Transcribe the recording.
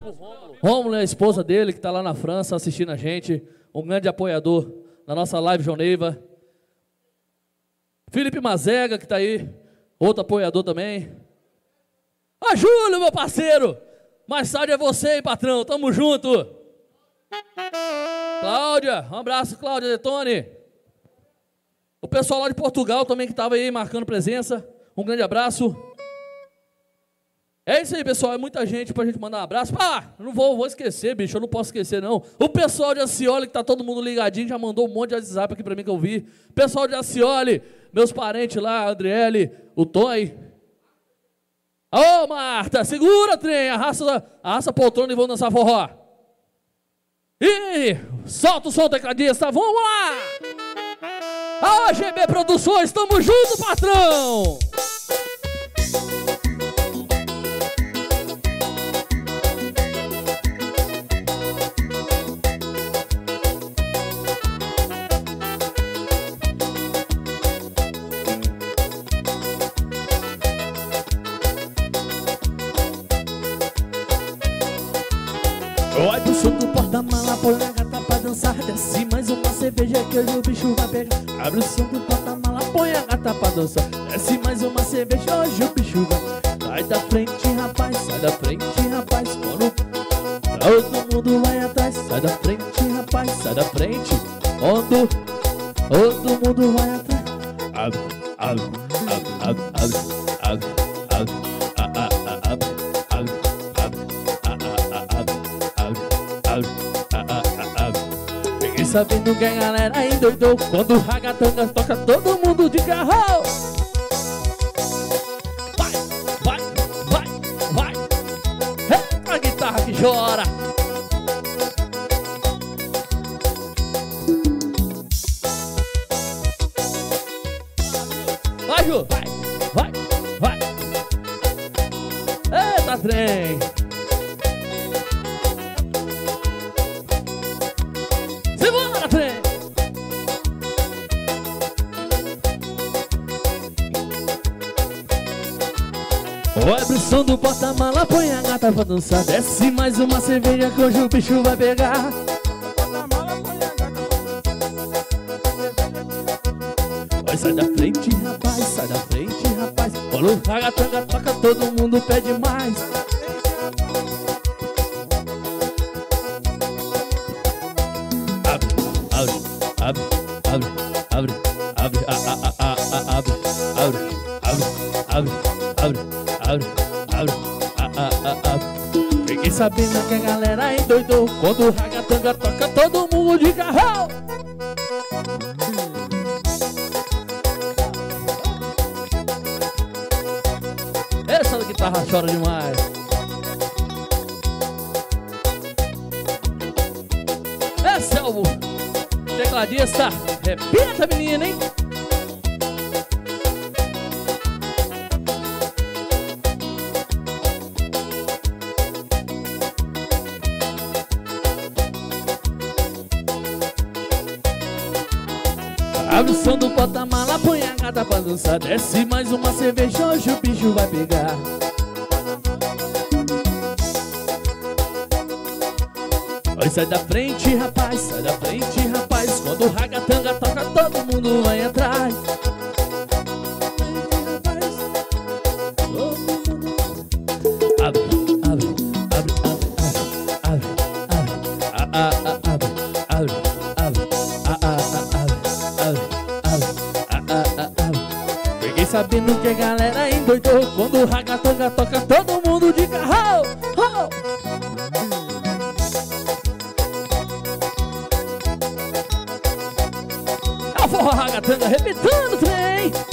Rômulo é a esposa dele, que tá lá na França assistindo a gente. Um grande apoiador da nossa live João Neiva. Felipe Mazega, que tá aí. Outro apoiador também. Ah, Júlio, meu parceiro. Mais tarde é você, hein, patrão. Tamo junto. Cláudia, um abraço, Cláudia Detone. O pessoal lá de Portugal também que estava aí marcando presença. Um grande abraço. É isso aí, pessoal. É muita gente pra gente mandar um abraço. Ah, não vou esquecer, bicho. Eu não posso esquecer, não. O pessoal de Acioli, que tá todo mundo ligadinho, já mandou um monte de WhatsApp aqui pra mim que eu vi. Pessoal de Acioli, meus parentes lá, a Andriele, o Toy. Ô, Marta, segura, trem. Arrasta a poltrona e vamos dançar forró. E solta o som, tecladista. Vamos lá! A GB Produções, tamo junto, patrão! Vai pro som do porta-mala, põe a gata pra dançar. Desce mais uma cerveja que hoje o bicho vai pegar. Abre o som do porta-mala, põe a gata pra dançar. Desce mais uma cerveja, hoje o bicho vai. Sai da frente, rapaz, sai da frente, rapaz. Quando todo mundo vai atrás. Sai da frente, rapaz, sai da frente. Quando todo mundo vai atrás. Abre, abre, abre, abre, abre, abre, abre. Fiquei sabendo que a galera endoidou quando o ragatanga toca todo mundo de carro. Vai, vai, vai, vai. É a guitarra que chora. Vai, Ju, vai, vai, vai. Eita, trem. Vai pro som do porta-mala, põe a gata pra dançar. Desce mais uma cerveja que hoje o bicho vai pegar. Vai, sai da frente, rapaz, sai da frente, rapaz. Quando o ragatanga toca, todo mundo pede mais. Abre, abre, abre, abre, abre, abre, abre, abre, abre, abre, abre, abre, abre. Fiquei sabendo que a galera endoidou quando o ragatanga toca todo mundo de carro. Essa guitarra chora demais. Esse é o tecladista. Repita, menina, hein? Abre o som do porta-mala, põe a gata pra dançar. Desce mais uma cerveja, hoje o bicho vai pegar. Vai, sai da frente, rapaz, sai da frente, rapaz. Quando o ragatanga toca, todo mundo vai atrás. Abre, abre, abre, abre, abre, abre, abre, abre. Fiquei sabendo que a galera endoidou quando o ragatanga toca todo mundo de carro. É o forró ragatanga, repitando, trem.